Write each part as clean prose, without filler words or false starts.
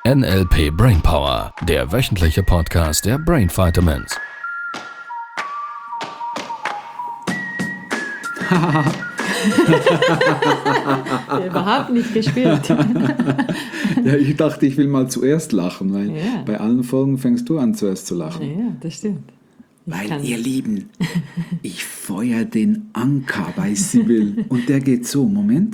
NLP Brainpower, der wöchentliche Podcast der Brain Vitamins. Überhaupt nicht gespielt. Ja, ich dachte, ich will mal zuerst lachen, weil bei allen Folgen fängst du an zuerst zu lachen. Ja, das stimmt. Weil, ihr Lieben, ich feuer den Anker bei Sibyl und der geht so, Moment.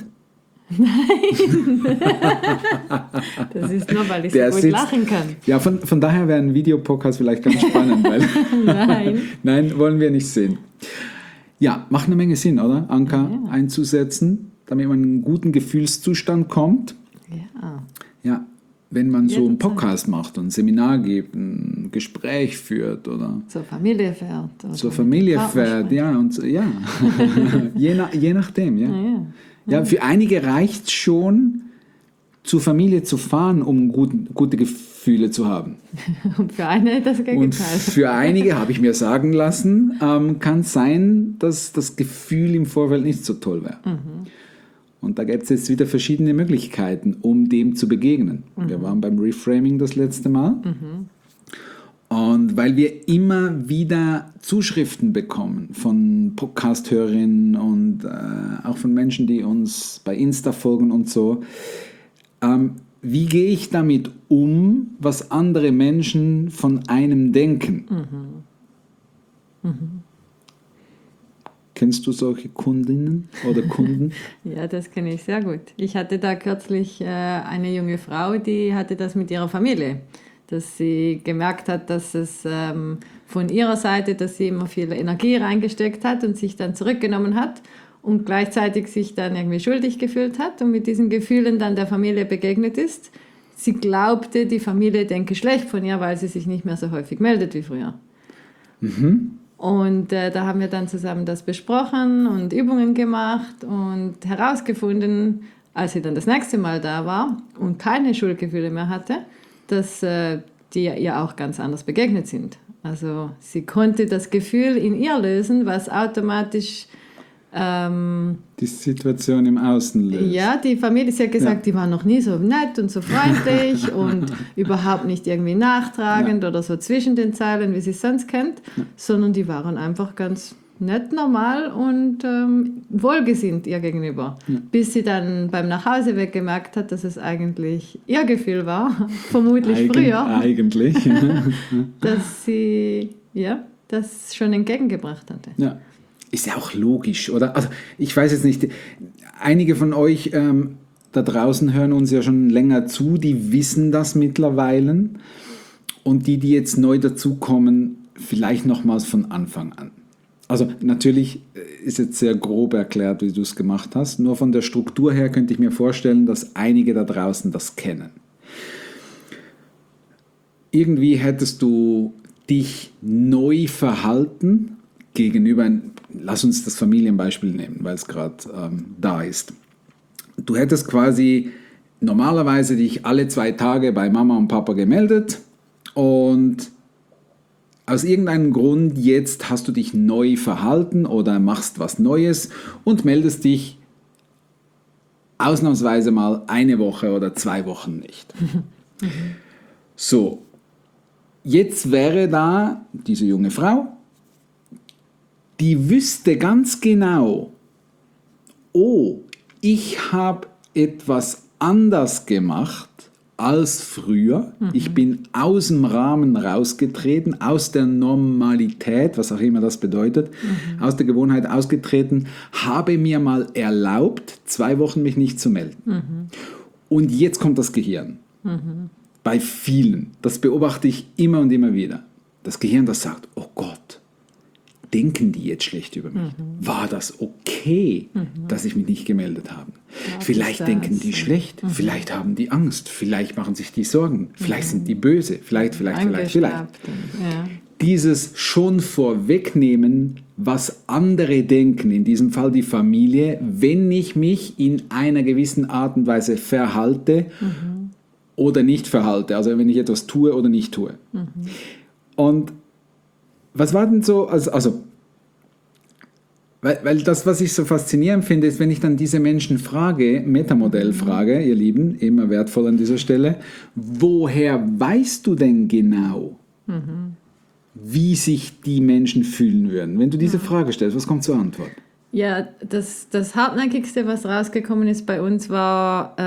Das ist nur, weil ich so gut lachen kann. Ja, von daher wäre ein Videopodcast vielleicht ganz spannend, weil Nein, wollen wir nicht sehen. Ja, macht eine Menge Sinn, oder? Anker einzusetzen, damit man in einen guten Gefühlszustand kommt. Ja, wenn man so einen Podcast macht und ein Seminar gibt, ein Gespräch führt oder zur Familie fährt. Oder zur Familie fährt, je nachdem, Ja, für einige reicht es schon, zur Familie zu fahren, um gute Gefühle zu haben. Und für eine das Gegenteil. Und für einige, habe ich mir sagen lassen, kann es sein, dass das Gefühl im Vorfeld nicht so toll wäre. Und da gibt es jetzt wieder verschiedene Möglichkeiten, um dem zu begegnen. Wir waren beim Reframing das letzte Mal. Und weil wir immer wieder Zuschriften bekommen von Podcast-Hörerinnen und auch von Menschen, die uns bei Insta folgen und so, wie gehe ich damit um, was andere Menschen von einem denken? Kennst du solche Kundinnen oder Kunden? Ja, das kenne ich sehr gut. Ich hatte da kürzlich eine junge Frau, die hatte das mit ihrer Familie, dass sie gemerkt hat, dass es von ihrer Seite, dass sie immer viel Energie reingesteckt hat und sich dann zurückgenommen hat und gleichzeitig sich dann irgendwie schuldig gefühlt hat und mit diesen Gefühlen dann der Familie begegnet ist. Sie glaubte, die Familie denke schlecht von ihr, weil sie sich nicht mehr so häufig meldet wie früher. Und da haben wir dann zusammen das besprochen und Übungen gemacht und herausgefunden, als sie dann das nächste Mal da war und keine Schuldgefühle mehr hatte, dass die ihr auch ganz anders begegnet sind. Also sie konnte das Gefühl in ihr lösen, was automatisch die Situation im Außen löst. Ja, die Familie, sie hat gesagt, die war noch nie so nett und so freundlich und überhaupt nicht irgendwie nachtragend oder so zwischen den Zeilen, wie sie es sonst kennt, sondern die waren einfach ganz nett, normal und wohlgesinnt ihr gegenüber. Bis sie dann beim Nachhauseweg gemerkt hat, dass es eigentlich ihr Gefühl war, vermutlich früher. Eigentlich. Dass sie das schon entgegengebracht hatte. Ja. Ist ja auch logisch, oder? Also ich weiß jetzt nicht, einige von euch da draußen hören uns ja schon länger zu, die wissen das mittlerweile. Und die jetzt neu dazukommen, vielleicht nochmals von Anfang an. Also natürlich ist jetzt sehr grob erklärt, wie du es gemacht hast. Nur von der Struktur her könnte ich mir vorstellen, dass einige da draußen das kennen. Irgendwie hättest du dich neu verhalten gegenüber, lass uns das Familienbeispiel nehmen, weil es gerade da ist. Du hättest quasi normalerweise dich alle 2 Tage bei Mama und Papa gemeldet und aus irgendeinem Grund jetzt hast du dich neu verhalten oder machst was Neues und meldest dich ausnahmsweise mal 1 Woche oder 2 Wochen nicht. So, jetzt wäre da diese junge Frau, die wüsste ganz genau, oh, ich habe etwas anders gemacht als früher. Ich bin aus dem Rahmen rausgetreten, aus der Normalität, was auch immer das bedeutet, aus der Gewohnheit ausgetreten, habe mir mal erlaubt, 2 Wochen mich nicht zu melden. Und jetzt kommt das Gehirn. Bei vielen. Das beobachte ich immer und immer wieder. Das Gehirn, das sagt, oh Gott, denken die jetzt schlecht über mich? War das okay, dass ich mich nicht gemeldet habe? Vielleicht denken die schlecht, vielleicht haben die Angst, vielleicht machen sich die Sorgen, vielleicht sind die böse, vielleicht. Ja. Dieses schon vorwegnehmen, was andere denken, in diesem Fall die Familie, wenn ich mich in einer gewissen Art und Weise verhalte oder nicht verhalte, also wenn ich etwas tue oder nicht tue. Und was war denn so, also Weil das, was ich so faszinierend finde, ist, wenn ich dann diese Menschen frage, Metamodell frage, ihr Lieben, immer wertvoll an dieser Stelle, woher weißt du denn genau, wie sich die Menschen fühlen würden? Wenn du diese Frage stellst, was kommt zur Antwort? Ja, das Hartnäckigste, was rausgekommen ist bei uns, war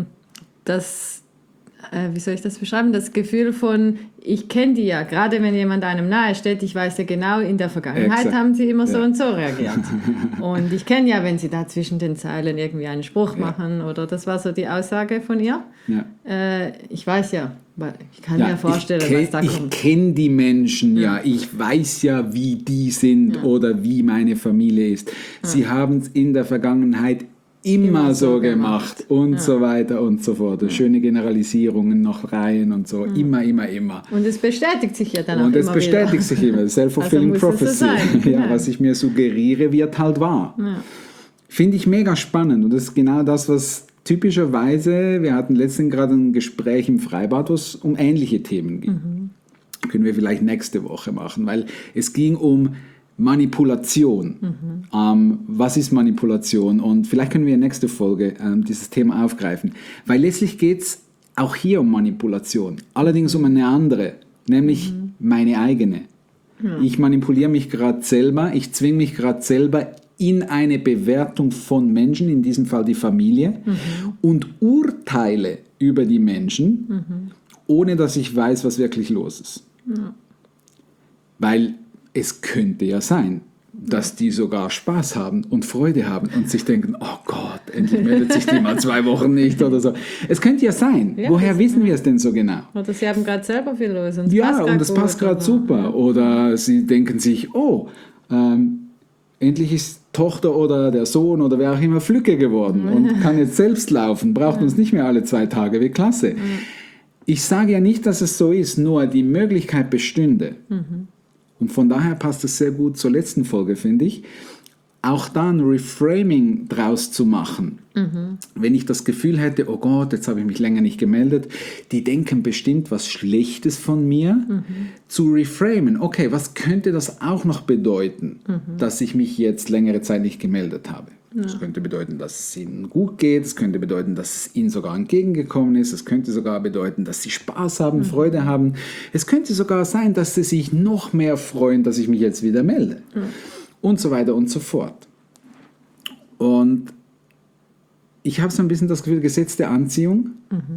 wie soll ich das beschreiben? Das Gefühl von, ich kenne die ja, gerade wenn jemand einem nahe steht, ich weiß ja genau, in der Vergangenheit Exakt. haben sie immer so und so reagiert. Und ich kenne ja, wenn sie da zwischen den Zeilen irgendwie einen Spruch machen, oder das war so die Aussage von ihr. Ja. Ich weiß ja, weil ich kann mir vorstellen, was da Ich kommt. kenne die Menschen ja, ich weiß ja, wie die sind oder wie meine Familie ist. Sie haben es in der Vergangenheit immer so gemacht und so weiter und so fort. Schöne Generalisierungen noch rein und so, immer. Und es bestätigt sich ja dann auch Und immer es bestätigt wieder. sich immer, self-fulfilling Also muss es so prophecy. sein, Ja, ja. was ich mir suggeriere, wird halt wahr. Ja. Finde ich mega spannend und das ist genau das, was typischerweise, wir hatten letztens gerade ein Gespräch im Freibad, wo es um ähnliche Themen ging. Können wir vielleicht nächste Woche machen, weil es ging um Manipulation. Was ist Manipulation? Und vielleicht können wir in der nächsten Folge dieses Thema aufgreifen, weil letztlich geht es auch hier um Manipulation, allerdings um eine andere, nämlich meine eigene. Ich manipuliere mich gerade selber, ich zwinge mich gerade selber in eine Bewertung von Menschen, in diesem Fall die Familie, und urteile über die Menschen, ohne dass ich weiß, was wirklich los ist. Weil es könnte ja sein, dass die sogar Spaß haben und Freude haben und sich denken, oh Gott, endlich meldet sich die mal 2 Wochen nicht oder so. Es könnte ja sein. Ja, Woher wissen wir es denn so genau? Oder sie haben gerade selber viel los. Und Ja, und es passt gerade super. Oder sie denken sich, oh, endlich ist Tochter oder der Sohn oder wer auch immer Flücke geworden und kann jetzt selbst laufen, braucht uns nicht mehr alle 2 Tage, wie klasse. Ich sage ja nicht, dass es so ist, nur die Möglichkeit bestünde. Und von daher passt es sehr gut zur letzten Folge, finde ich, auch da ein Reframing draus zu machen. Wenn ich das Gefühl hätte, oh Gott, jetzt habe ich mich länger nicht gemeldet, die denken bestimmt was Schlechtes von mir, zu reframen. Okay, was könnte das auch noch bedeuten, dass ich mich jetzt längere Zeit nicht gemeldet habe? Das könnte bedeuten, dass es ihnen gut geht, es könnte bedeuten, dass es ihnen sogar entgegengekommen ist, es könnte sogar bedeuten, dass sie Spaß haben, Freude haben. Es könnte sogar sein, dass sie sich noch mehr freuen, dass ich mich jetzt wieder melde. Und so weiter und so fort. Und ich habe so ein bisschen das Gefühl, Gesetz der Anziehung.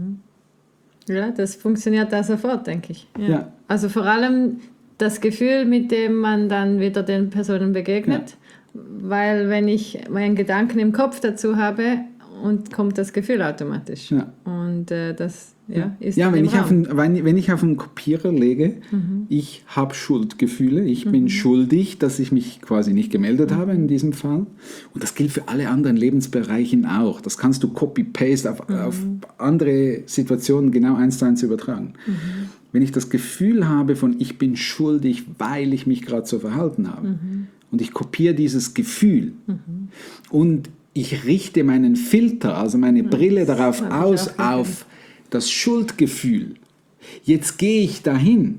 Ja, das funktioniert da sofort, denke ich. Ja. Also vor allem das Gefühl, mit dem man dann wieder den Personen begegnet. Weil wenn ich meinen Gedanken im Kopf dazu habe, und kommt das Gefühl automatisch. Ja. Und das ist Ja, im Raum. wenn ich auf einen Kopierer lege, ich habe Schuldgefühle, ich bin schuldig, dass ich mich quasi nicht gemeldet habe in diesem Fall. Und das gilt für alle anderen Lebensbereichen auch. Das kannst du copy-paste auf andere Situationen genau 1:1 übertragen. Wenn ich das Gefühl habe von, ich bin schuldig, weil ich mich gerade so verhalten habe, und ich kopiere dieses Gefühl und ich richte meinen Filter, also meine Brille darauf aus, auf das Schuldgefühl. Jetzt gehe ich dahin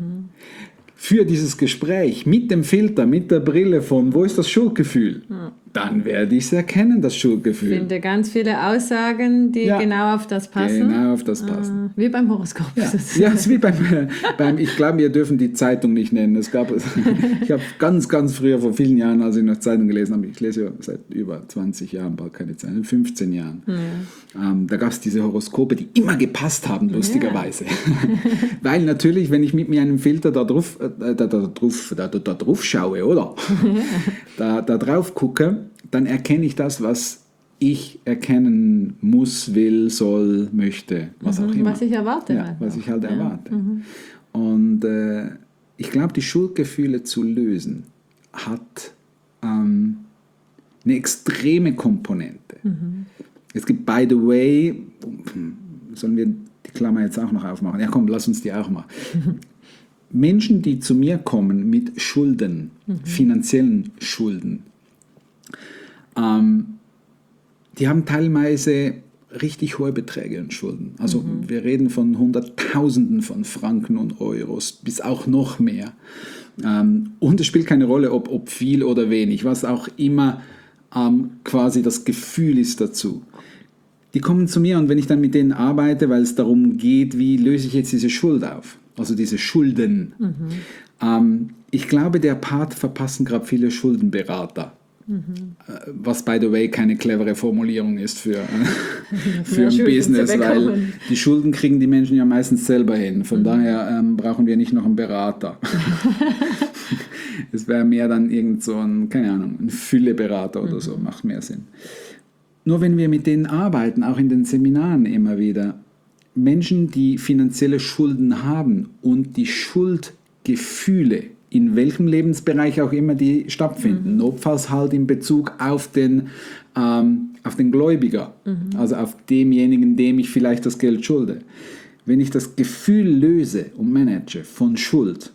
für dieses Gespräch mit dem Filter, mit der Brille von, wo ist das Schuldgefühl? Dann werde ich es erkennen, das Schuldgefühl. Ich finde ganz viele Aussagen, die genau auf das passen. Genau auf das passen. Wie beim Horoskop. Ja, es ist wie beim ich glaube, wir dürfen die Zeitung nicht nennen. Ich habe ganz früher, vor vielen Jahren, als ich noch Zeitung gelesen habe, ich lese ja seit über 20 Jahren, bald keine Zeitung, 15 Jahren, da gab es diese Horoskope, die immer gepasst haben, lustigerweise. Weil natürlich, wenn ich mit mir einem Filter da drauf schaue, oder? Da drauf gucke, dann erkenne ich das, was ich erkennen muss, will, soll, möchte, was auch immer. Was ich erwarte. Ja, was ich halt erwarte. Und ich glaube, die Schuldgefühle zu lösen, hat eine extreme Komponente. Es gibt, by the way, sollen wir die Klammer jetzt auch noch aufmachen? Ja komm, lass uns die auch machen. Menschen, die zu mir kommen mit Schulden, finanziellen Schulden, die haben teilweise richtig hohe Beträge an Schulden. Also wir reden von Hunderttausenden von Franken und Euros, bis auch noch mehr. Und es spielt keine Rolle, ob viel oder wenig, was auch immer quasi das Gefühl ist dazu. Die kommen zu mir und wenn ich dann mit denen arbeite, weil es darum geht, wie löse ich jetzt diese Schuld auf, also diese Schulden. Ich glaube, der Part verpassen gerade viele Schuldenberater. Was, by the way, keine clevere Formulierung ist für ein Business, weil die Schulden kriegen die Menschen ja meistens selber hin. Von daher brauchen wir nicht noch einen Berater. Es wäre mehr dann irgend so ein, keine Ahnung, ein Fülleberater oder so, macht mehr Sinn. Nur wenn wir mit denen arbeiten, auch in den Seminaren immer wieder, Menschen, die finanzielle Schulden haben und die Schuldgefühle, in welchem Lebensbereich auch immer die stattfinden, notfalls halt in Bezug auf den Gläubiger, also auf demjenigen, dem ich vielleicht das Geld schulde. Wenn ich das Gefühl löse und manage von Schuld,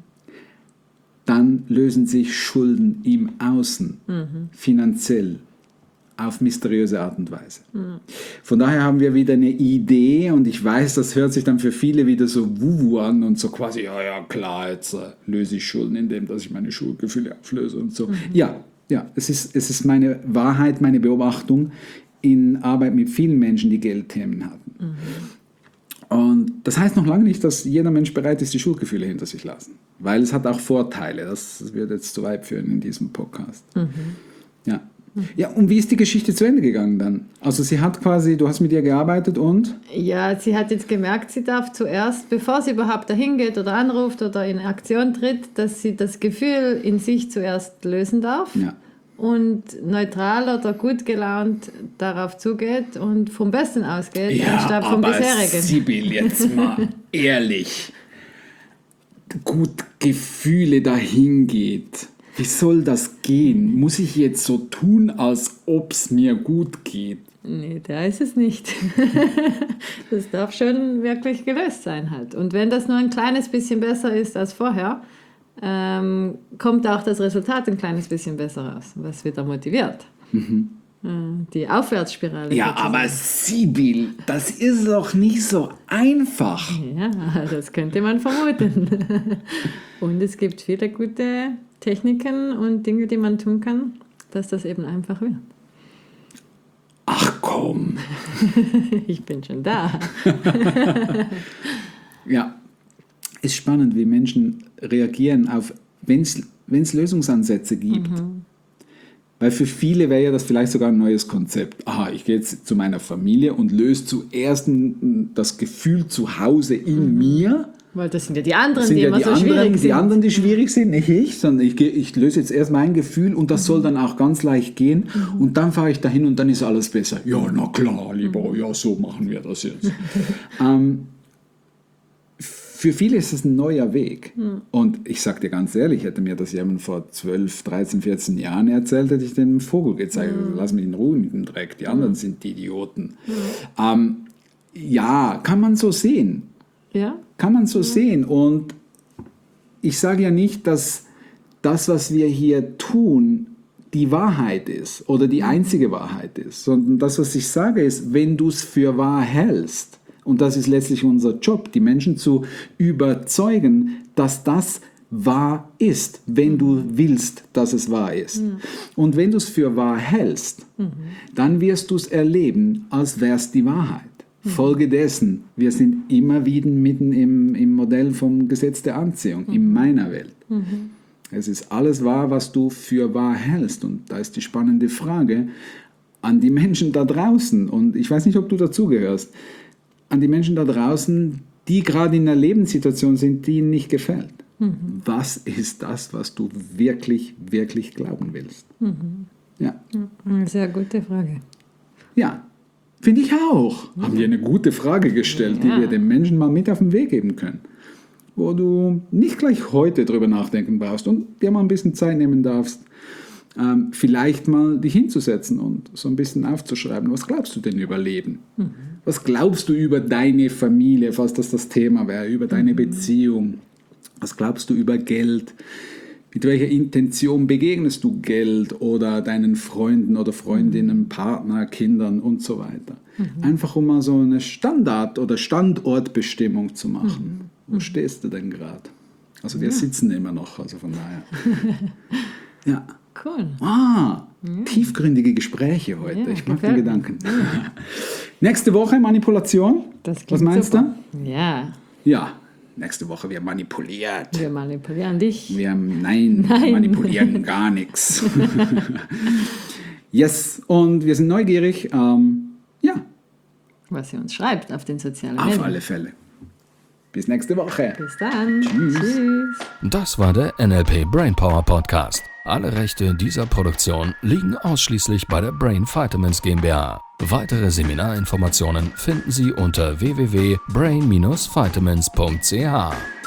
dann lösen sich Schulden im Außen, finanziell, auf mysteriöse Art und Weise. Von daher haben wir wieder eine Idee und ich weiß, das hört sich dann für viele wieder so wuhu an und so quasi, ja klar, jetzt löse ich Schulden, indem dass ich meine Schuldgefühle auflöse und so. Ja, es ist meine Wahrheit, meine Beobachtung in Arbeit mit vielen Menschen, die Geldthemen hatten. Und das heißt noch lange nicht, dass jeder Mensch bereit ist, die Schuldgefühle hinter sich lassen, weil es hat auch Vorteile. Das wird jetzt zu weit führen in diesem Podcast. Ja, und wie ist die Geschichte zu Ende gegangen dann? Also sie hat quasi, du hast mit ihr gearbeitet und? Ja, sie hat jetzt gemerkt, sie darf zuerst, bevor sie überhaupt dahin geht oder anruft oder in Aktion tritt, dass sie das Gefühl in sich zuerst lösen darf und neutral oder gut gelaunt darauf zugeht und vom Besten ausgeht, anstatt vom bisherigen. Sibyl, jetzt mal ehrlich, gut Gefühle dahin geht. Wie soll das gehen? Muss ich jetzt so tun, als ob es mir gut geht? Nee, da ist es nicht. Das darf schon wirklich gelöst sein halt. Und wenn das nur ein kleines bisschen besser ist als vorher, kommt auch das Resultat ein kleines bisschen besser raus, was wieder motiviert. Die Aufwärtsspirale. Ja, aber Sibyl, das ist doch nicht so einfach. Ja, das könnte man vermuten. Und es gibt viele gute Techniken und Dinge, die man tun kann, dass das eben einfach wird. Ach komm. Ich bin schon da. Ja, ist spannend, wie Menschen reagieren auf, wenn es Lösungsansätze gibt. Weil für viele wäre ja das vielleicht sogar ein neues Konzept. Aha, ich gehe jetzt zu meiner Familie und löse zuerst das Gefühl zu Hause in mir. Weil das sind ja die anderen, die immer so schwierig sind. Die anderen, die schwierig sind, nicht ich, sondern ich löse jetzt erst mein Gefühl und das soll dann auch ganz leicht gehen und dann fahre ich dahin und dann ist alles besser. Ja, na klar, lieber, ja, so machen wir das jetzt. Für viele ist es ein neuer Weg. Und ich sage dir ganz ehrlich, hätte mir das jemand vor 12, 13, 14 Jahren erzählt, hätte ich den Vogel gezeigt. Lass mich in Ruhe mit dem Dreck, die anderen sind die Idioten. Ja, kann man so sehen. Ja? Kann man so sehen. Und ich sage ja nicht, dass das, was wir hier tun, die Wahrheit ist oder die einzige Wahrheit ist, sondern das, was ich sage, ist, wenn du es für wahr hältst, und das ist letztlich unser Job, die Menschen zu überzeugen, dass das wahr ist, wenn du willst, dass es wahr ist. Und wenn du es für wahr hältst, dann wirst du es erleben, als wäre es die Wahrheit. Folge dessen, wir sind immer wieder mitten im Modell vom Gesetz der Anziehung, in meiner Welt. Es ist alles wahr, was du für wahr hältst. Und da ist die spannende Frage an die Menschen da draußen, und ich weiß nicht, ob du dazugehörst, an die Menschen da draußen, die gerade in einer Lebenssituation sind, die ihnen nicht gefällt. Was ist das, was du wirklich, wirklich glauben willst? Ja. Sehr gute Frage. Ja, finde ich auch. Haben wir eine gute Frage gestellt, die wir den Menschen mal mit auf den Weg geben können. Wo du nicht gleich heute drüber nachdenken brauchst und dir mal ein bisschen Zeit nehmen darfst, vielleicht mal dich hinzusetzen und so ein bisschen aufzuschreiben, was glaubst du denn über Leben? Was glaubst du über deine Familie, falls das Thema wäre, über deine Beziehung? Was glaubst du über Geld? Mit welcher Intention begegnest du Geld oder deinen Freunden oder Freundinnen, Partner, Kindern und so weiter? Einfach um mal so eine Standard- oder Standortbestimmung zu machen. Wo stehst du denn gerade? Also wir sitzen immer noch, also von daher. Ja. Cool. Tiefgründige Gespräche heute. Ja, ich mag den gefällt mir. Gedanken. Nächste Woche Manipulation. Das klingt Was meinst super. Ja, du? Ja, nächste Woche wird manipuliert. wir manipulieren dich. Wir manipulieren gar nichts. Yes, und wir sind neugierig. Ja, Was sie uns schreibt auf den sozialen auf Medien. alle Fälle. Bis nächste Woche. Bis dann. Tschüss. Das war der NLP Brainpower Podcast. Alle Rechte dieser Produktion liegen ausschließlich bei der Brain Vitamins GmbH. Weitere Seminarinformationen finden Sie unter www.brain-vitamins.ch.